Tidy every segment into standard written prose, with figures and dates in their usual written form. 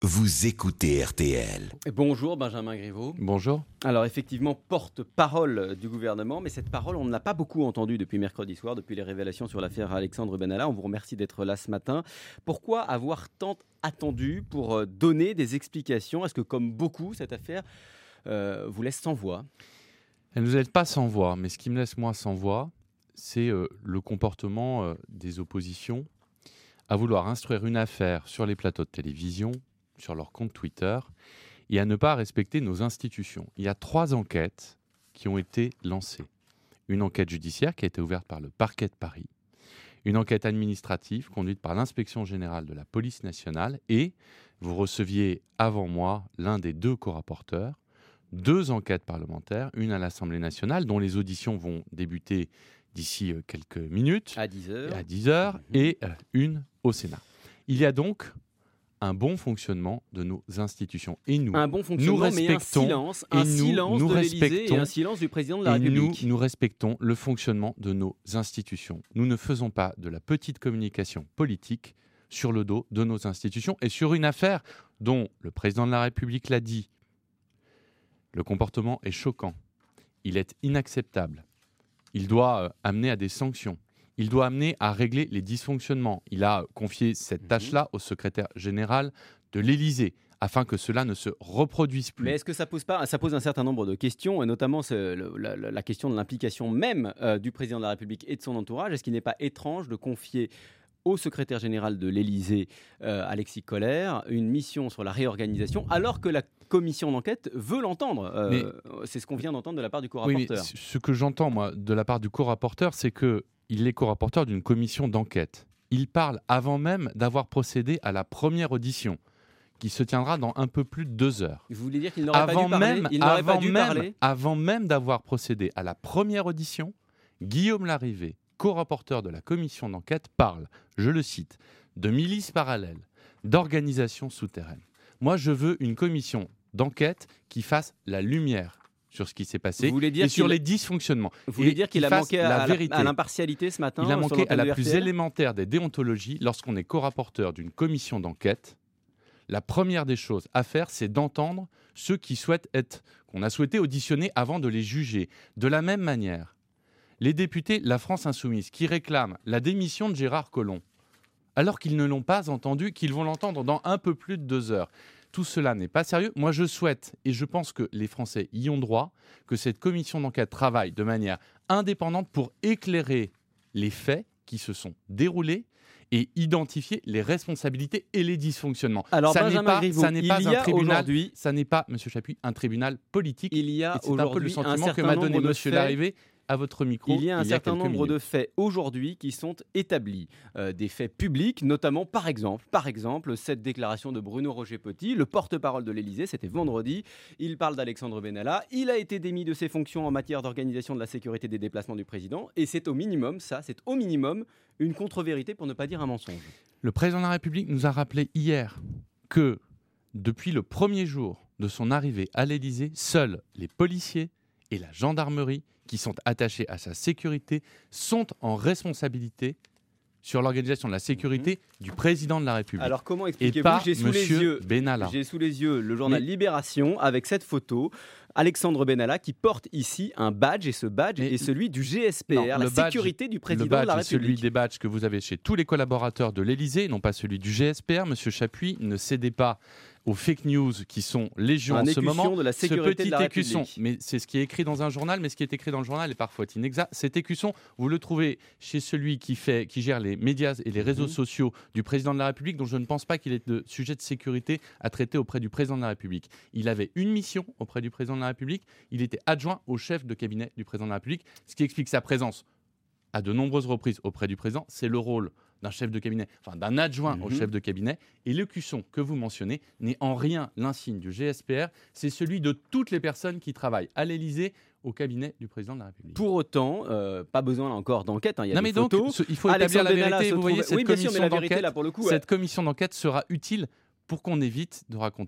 Vous écoutez RTL. Bonjour Benjamin Griveaux. Bonjour. Alors effectivement, porte-parole du gouvernement, mais cette parole, on ne l'a pas beaucoup entendue depuis mercredi soir, depuis les révélations sur l'affaire Alexandre Benalla. On vous remercie d'être là ce matin. Pourquoi avoir tant attendu pour donner des explications ? Est-ce que comme beaucoup, cette affaire vous laisse sans voix ? Elle ne nous laisse pas sans voix, mais ce qui me laisse moi sans voix, c'est le comportement des oppositions à vouloir instruire une affaire sur les plateaux de télévision, sur leur compte Twitter, et à ne pas respecter nos institutions. Il y a 3 enquêtes qui ont été lancées. Une enquête judiciaire qui a été ouverte par le parquet de Paris, une enquête administrative conduite par l'inspection générale de la police nationale, et vous receviez avant moi l'un des 2 co-rapporteurs, 2 enquêtes parlementaires, une à l'Assemblée nationale, dont les auditions vont débuter d'ici quelques minutes, à 10h, et une au Sénat. Il y a donc un bon fonctionnement de nos institutions. Et nous, un bon fonctionnement, nous respectons, mais un silence de l'Élysée et un silence du président de la République. Nous respectons le fonctionnement de nos institutions. Nous ne faisons pas de la petite communication politique sur le dos de nos institutions et sur une affaire dont le président de la République l'a dit. Le comportement est choquant. Il est inacceptable. Il doit amener à des sanctions. Il doit amener à régler les dysfonctionnements. Il a confié cette tâche-là au secrétaire général de l'Élysée, afin que cela ne se reproduise plus. Mais est-ce que ça pose un certain nombre de questions, et notamment la question de l'implication même du président de la République et de son entourage ? Est-ce qu'il n'est pas étrange de confier au secrétaire général de l'Élysée, Alexis Collère, une mission sur la réorganisation, alors que la commission d'enquête veut l'entendre. C'est ce qu'on vient d'entendre de la part du co-rapporteur. Oui, ce que j'entends, moi, de la part du co-rapporteur, c'est qu'il est co-rapporteur d'une commission d'enquête. Il parle avant même d'avoir procédé à la première audition, qui se tiendra dans un peu plus de 2 heures. Vous voulez dire qu'il n'aurait pas dû parler ? Avant même d'avoir procédé à la première audition, Guillaume Larrivé, co-rapporteur de la commission d'enquête, parle, je le cite, de milices parallèles, d'organisations souterraines. Moi, je veux une commission d'enquête qui fasse la lumière sur ce qui s'est passé et sur les dysfonctionnements. Vous voulez dire qu'il a manqué à l'impartialité ce matin ? Il a manqué à la plus élémentaire des déontologies. Lorsqu'on est co-rapporteur d'une commission d'enquête, la première des choses à faire, c'est d'entendre ceux qui souhaitent qu'on a souhaité auditionner avant de les juger. De la même manière, les députés La France Insoumise qui réclament la démission de Gérard Collomb, alors qu'ils ne l'ont pas entendu, qu'ils vont l'entendre dans un peu plus de 2 heures. Tout cela n'est pas sérieux. Moi, je souhaite, et je pense que les Français y ont droit, que cette commission d'enquête travaille de manière indépendante pour éclairer les faits qui se sont déroulés et identifier les responsabilités et les dysfonctionnements. Alors, ça Benjamin Griveaux, n'est pas un tribunal, ça n'est pas, Monsieur Chapuis, un tribunal politique. Il y a c'est un peu le sentiment que m'a donné Monsieur Larrivé à votre micro. Il y a un certain nombre de minutes. faits aujourd'hui qui sont établis, des faits publics, notamment par exemple cette déclaration de Bruno Roger-Petit, le porte-parole de l'Élysée, c'était vendredi. Il parle d'Alexandre Benalla. Il a été démis de ses fonctions en matière d'organisation de la sécurité des déplacements du président, et c'est au minimum une contre-vérité, pour ne pas dire un mensonge. Le président de la République nous a rappelé hier que depuis le premier jour de son arrivée à l'Élysée, seuls les policiers et la gendarmerie qui sont attachés à sa sécurité sont en responsabilité sur l'organisation de la sécurité du président de la République. Alors comment expliquez-vous ? J'ai sous les yeux le journal Libération avec cette photo. Alexandre Benalla qui porte ici un badge, et ce badge est celui du GSPR, la sécurité du président de la République. Le badge est celui des badges que vous avez chez tous les collaborateurs de l'Élysée, non pas celui du GSPR. Monsieur Chapuis, ne cédez pas aux fake news qui sont légion en ce moment. De la sécurité de la écusson, République. mais c'est ce qui est écrit dans un journal, mais ce qui est écrit dans le journal est parfois inexact. Cet écusson, vous le trouvez chez celui qui gère les médias et les réseaux sociaux du président de la République, dont je ne pense pas qu'il ait de sujet de sécurité à traiter auprès du président de la République. Il avait une mission auprès du président de la République, il était adjoint au chef de cabinet du président de la République, ce qui explique sa présence à de nombreuses reprises auprès du président. C'est le rôle d'un chef de cabinet, enfin d'un adjoint au chef de cabinet. Et l'écusson que vous mentionnez n'est en rien l'insigne du GSPR, c'est celui de toutes les personnes qui travaillent à l'Élysée, au cabinet du président de la République. Pour autant, pas besoin là encore d'enquête, il y a des donc, photos. Il faut établir la vérité. Vous voyez, cette commission d'enquête sera utile pour qu'on évite de raconter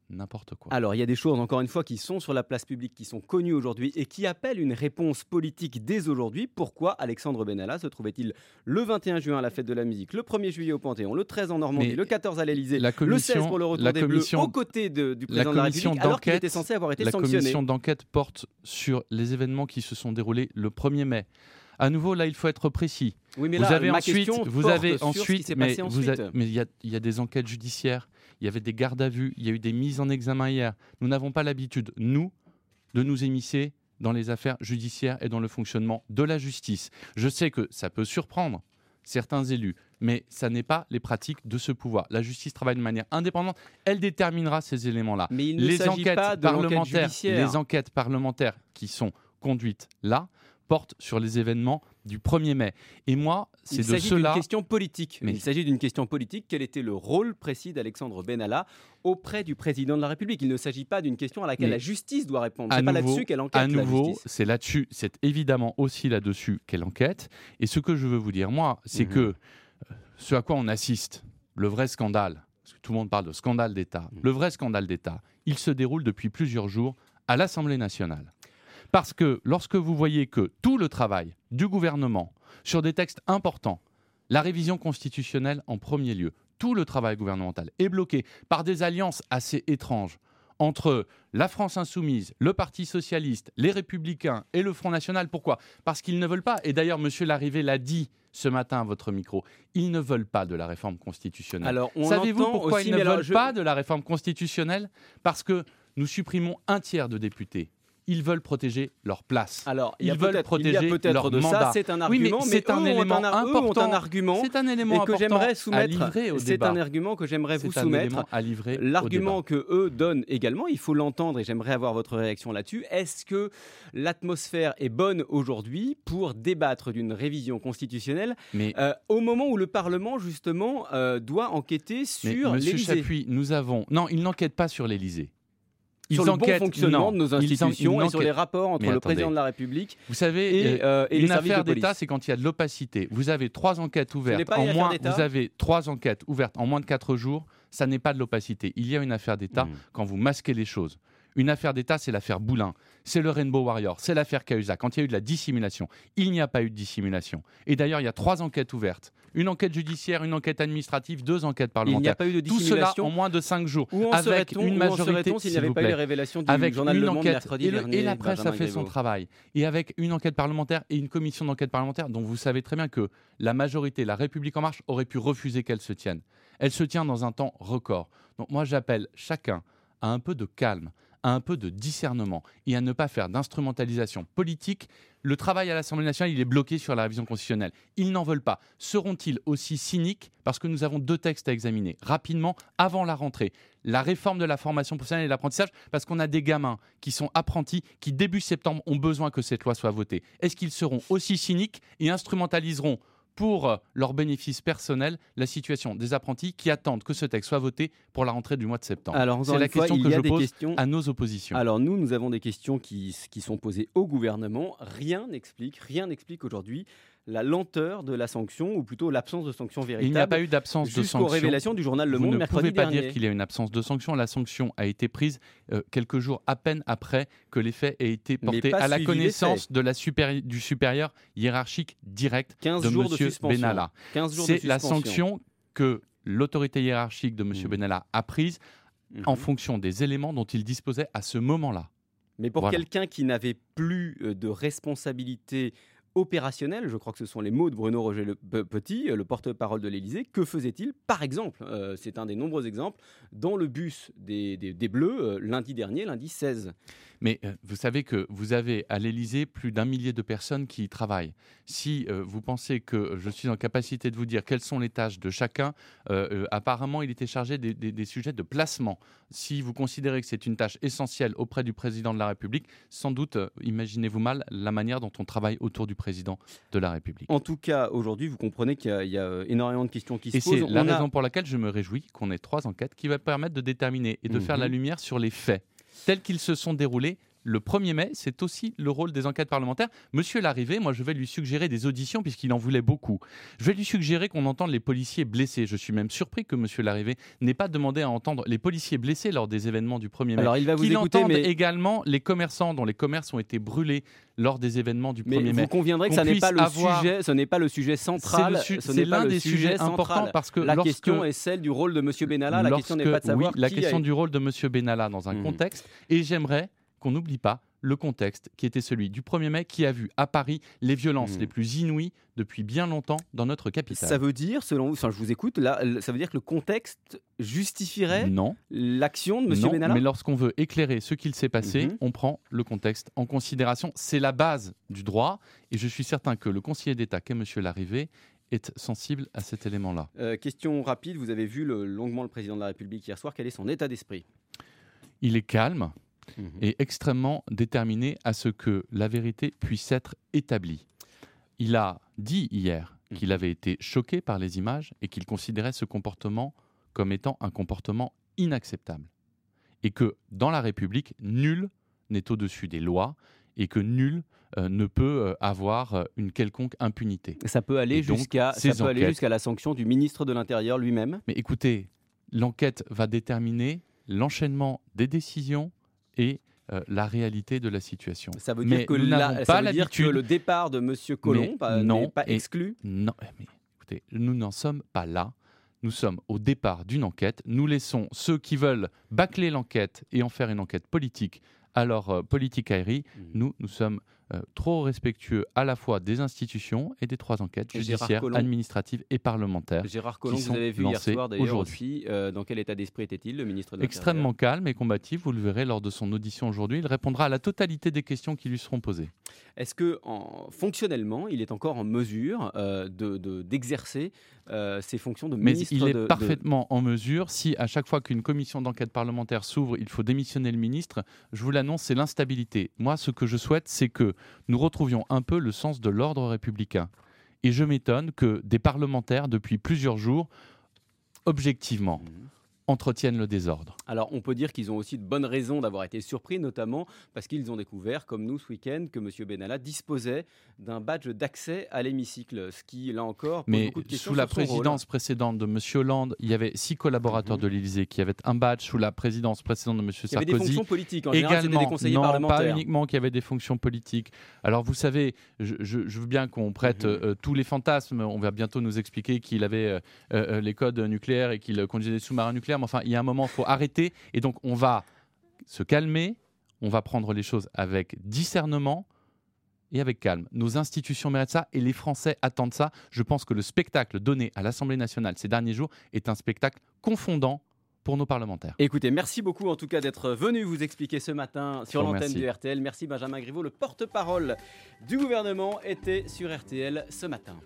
n'importe quoi. Alors, il y a des choses, encore une fois, qui sont sur la place publique, qui sont connues aujourd'hui et qui appellent une réponse politique dès aujourd'hui. Pourquoi Alexandre Benalla se trouvait-il le 21 juin à la fête de la musique, le 1er juillet au Panthéon, le 13 en Normandie, Mais le 14 à l'Élysée, la le 16 commission- pour le retour la des Bleus, commission- aux côtés du président de la République, alors qu'il était censé avoir été La sanctionné. commission d'enquête porte sur les événements qui se sont déroulés le 1er mai. À nouveau, là, il faut être précis. Oui, mais Vous là, avez ma ensuite, question vous porte avez sur ce qui ensuite, s'est mais passé vous ensuite. mais il y a des enquêtes judiciaires, il y avait des gardes à vue, il y a eu des mises en examen hier. Nous n'avons pas l'habitude, nous, de nous émisser dans les affaires judiciaires et dans le fonctionnement de la justice. Je sais que ça peut surprendre certains élus, mais ça n'est pas les pratiques de ce pouvoir. La justice travaille de manière indépendante, elle déterminera ces éléments-là. Mais il ne s'agit pas de l'enquête judiciaire. Les enquêtes parlementaires qui sont conduites là portent sur les événements du 1er mai. Et moi, c'est de cela... Il s'agit d'une question politique. Mais- Il s'agit d'une question politique. Quel était le rôle précis d'Alexandre Benalla auprès du président de la République? Il ne s'agit pas d'une question à laquelle Mais la justice doit répondre. à C'est pas nouveau- là-dessus qu'elle enquête, À la nouveau, justice. c'est là-dessus, c'est évidemment aussi là-dessus qu'elle enquête. Et ce que je veux vous dire, moi, c'est que ce à quoi on assiste, le vrai scandale, parce que tout le monde parle de scandale d'État, le vrai scandale d'État, il se déroule depuis plusieurs jours à l'Assemblée nationale. Parce que lorsque vous voyez que tout le travail du gouvernement sur des textes importants, la révision constitutionnelle en premier lieu, tout le travail gouvernemental est bloqué par des alliances assez étranges entre la France insoumise, le Parti socialiste, les Républicains et le Front national. Pourquoi ? Parce qu'ils ne veulent pas, et d'ailleurs M. Larrivé l'a dit ce matin à votre micro, ils ne veulent pas de la réforme constitutionnelle. Alors, on Savez-vous entend pourquoi aussi, ils ne mais alors, veulent pas de la réforme constitutionnelle ? Parce que nous supprimons un tiers de députés. Ils veulent protéger leur place. Alors, il y a Ils veulent peut-être protéger leur de ça, mandat. c'est un Oui, mais argument, c'est un eux ont élément eux ont important. un argument C'est un élément et que important j'aimerais à soumettre. livrer au C'est débat. un argument que j'aimerais vous C'est un soumettre. élément à livrer au L'argument débat. que eux donnent également, il faut l'entendre et j'aimerais avoir votre réaction là-dessus. Est-ce que l'atmosphère est bonne aujourd'hui pour débattre d'une révision constitutionnelle Mais au moment où le Parlement justement doit enquêter sur Monsieur l'Élysée, Chapuis, nous avons... Non, ils n'enquêtent pas sur l'Élysée. sur le bon fonctionnement de nos institutions et sur les rapports entre Mais le attendez. président de la République Vous savez, et les une services affaire de police. d'État, c'est quand il y a de l'opacité. Vous avez 3 enquêtes n'est ouvertes pas une affaire d'État. Vous avez 3 enquêtes ouvertes en moins de 4 jours. Ça n'est pas de l'opacité. Il y a une affaire d'État quand vous masquez les choses. Une affaire d'État, c'est l'affaire Boulin, c'est le Rainbow Warrior, c'est l'affaire Cahuzac. Quand il y a eu de la dissimulation, il n'y a pas eu de dissimulation. Et d'ailleurs, il y a 3 enquêtes ouvertes. Une enquête judiciaire, une enquête administrative, 2 enquêtes Il n'y a parlementaires. pas eu de Tout cela dissimulation. en moins de 5 jours. Où en avec serait-on une majorité, s'il n'y s'il avait vous pas eu plaît. les révélations du Avec journal une Le Monde enquête, mercredi dernier et la presse Benjamin a fait son Griveaux. travail. Et avec une enquête parlementaire et une commission d'enquête parlementaire dont vous savez très bien que la majorité, la République En Marche, aurait pu refuser qu'elle se tienne. Elle se tient dans un temps record. Donc moi, j'appelle chacun à un peu de calme, à un peu de discernement et à ne pas faire d'instrumentalisation politique. Le travail à l'Assemblée nationale, il est bloqué sur la révision constitutionnelle. Ils n'en veulent pas. Seront-ils aussi cyniques parce que nous avons 2 textes à examiner rapidement avant la rentrée ? La réforme de la formation professionnelle et de l'apprentissage, parce qu'on a des gamins qui sont apprentis, qui début septembre ont besoin que cette loi soit votée. Est-ce qu'ils seront aussi cyniques et instrumentaliseront pour leur bénéfice personnel la situation des apprentis qui attendent que ce texte soit voté pour la rentrée du mois de septembre? Alors, encore C'est la une fois, question il que y a je des pose questions. à nos oppositions. Alors nous avons des questions qui sont posées au gouvernement. Rien n'explique aujourd'hui la lenteur de la sanction, ou plutôt l'absence de sanction véritable. Il n'y a pas eu d'absence de jusqu'aux sanction. révélations du journal Le Vous Monde ne mercredi pouvez pas dernier. dire qu'il y a une absence de sanction. La sanction a été prise quelques jours à peine après que les faits aient été Mais portés pas à la suivi des connaissance de du supérieur hiérarchique direct 15 de jours de M. suspension. Benalla. 15 jours de C'est la suspension. sanction que l'autorité hiérarchique de M. Benalla a prise en fonction des éléments dont il disposait à ce moment-là. Mais pour Voilà. quelqu'un qui n'avait plus de responsabilité opérationnelle, je crois que ce sont les mots de Bruno Roger Petit, le porte-parole de l'Élysée, que faisait-il par exemple, c'est un des nombreux exemples, dans le bus des Bleus lundi dernier, lundi 16. Mais vous savez que vous avez à l'Élysée plus d'1 millier de personnes qui y travaillent. Si vous pensez que je suis en capacité de vous dire quelles sont les tâches de chacun, apparemment il était chargé des sujets de placement. Si vous considérez que c'est une tâche essentielle auprès du président de la République, sans doute, imaginez-vous mal la manière dont on travaille autour du président de la République. En tout cas, aujourd'hui, vous comprenez qu'il y a énormément de questions qui Et se posent. c'est la raison pour laquelle je me réjouis qu'on ait 3 enquêtes qui vont permettre de déterminer et de faire la lumière sur les faits tels qu'ils se sont déroulés le 1er mai, c'est aussi le rôle des enquêtes parlementaires. Monsieur Larrivé, moi je vais lui suggérer des auditions puisqu'il en voulait beaucoup. Je vais lui suggérer qu'on entende les policiers blessés. Je suis même surpris que monsieur Larrivé n'ait pas demandé à entendre les policiers blessés lors des événements du 1er mai. Alors il va vous Qu'il écouter, entende mais également les commerçants dont les commerces ont été brûlés lors des événements du 1er mai. vous conviendrez que Qu'on ça n'est pas puisse avoir- sujet, ce n'est pas le sujet central. C'est l'un des sujets importants parce que la lorsque- question est celle du rôle de monsieur Benalla. La question n'est pas de savoir la qui question a... du rôle de monsieur Benalla dans un contexte. Et j'aimerais qu'on n'oublie pas le contexte qui était celui du 1er mai, qui a vu à Paris les violences les plus inouïes depuis bien longtemps dans notre capitale. Ça veut dire, selon vous, enfin, je vous écoute, là, ça veut dire que le contexte justifierait Non. l'action de M. Non, Benalla. mais lorsqu'on veut éclairer ce qu'il s'est passé, on prend le contexte en considération. C'est la base du droit et je suis certain que le conseiller d'État qu'est M. Larrivé est sensible à cet élément-là. Question rapide, vous avez vu longuement le président de la République hier soir. Quel est son état d'esprit ? Il est calme et extrêmement déterminé à ce que la vérité puisse être établie. Il a dit hier qu'il avait été choqué par les images et qu'il considérait ce comportement comme étant un comportement inacceptable. Et que dans la République, nul n'est au-dessus des lois et que nul ne peut avoir une quelconque impunité. Ça peut aller jusqu'à la sanction du ministre de l'Intérieur lui-même. Mais écoutez, l'enquête va déterminer l'enchaînement des décisions et la réalité de la situation. Ça veut dire, que, le départ de M. Collomb n'est pas exclu. Non, mais écoutez, nous n'en sommes pas là. Nous sommes au départ d'une enquête. Nous laissons ceux qui veulent bâcler l'enquête et en faire une enquête politique à leur politicaillerie. Nous sommes trop respectueux à la fois des institutions et des 3 enquêtes judiciaires, administratives et parlementaires. Gérard Collomb, vous avez vu hier soir d'ailleurs aussi, dans quel état d'esprit était-il, le ministre de l'Intérieur ? Extrêmement calme et combatif, vous le verrez lors de son audition aujourd'hui. Il répondra à la totalité des questions qui lui seront posées. Est-ce que fonctionnellement, il est encore en mesure d'exercer ses fonctions de ministre ? Mais il est parfaitement en mesure. Si à chaque fois qu'une commission d'enquête parlementaire s'ouvre, il faut démissionner le ministre, je vous l'annonce, c'est l'instabilité. Moi, ce que je souhaite, c'est que nous retrouvions un peu le sens de l'ordre républicain. Et je m'étonne que des parlementaires, depuis plusieurs jours, objectivement, entretiennent le désordre. Alors, on peut dire qu'ils ont aussi de bonnes raisons d'avoir été surpris, notamment parce qu'ils ont découvert, comme nous ce week-end, que M. Benalla disposait d'un badge d'accès à l'hémicycle, ce qui, là encore, pose beaucoup de questions. Sous la présidence précédente de M. Hollande, il y avait 6 collaborateurs de l'Élysée qui avaient un badge. Sous la présidence précédente de M. Sarkozy, il y avait des fonctions politiques, en général, c'était des conseillers parlementaires. Pas uniquement qu'il y avait des fonctions politiques. Alors, vous savez, je veux bien qu'on prête tous les fantasmes. On va bientôt nous expliquer qu'il avait les codes nucléaires et qu'il conduisait des sous-marins nucléaires. Mais enfin, il y a un moment, il faut arrêter. Et donc, on va se calmer, on va prendre les choses avec discernement et avec calme. Nos institutions méritent ça et les Français attendent ça. Je pense que le spectacle donné à l'Assemblée nationale ces derniers jours est un spectacle confondant pour nos parlementaires. Écoutez, merci beaucoup en tout cas d'être venu vous expliquer ce matin sur l'antenne du RTL. Merci Benjamin Griveaux, le porte-parole du gouvernement était sur RTL ce matin.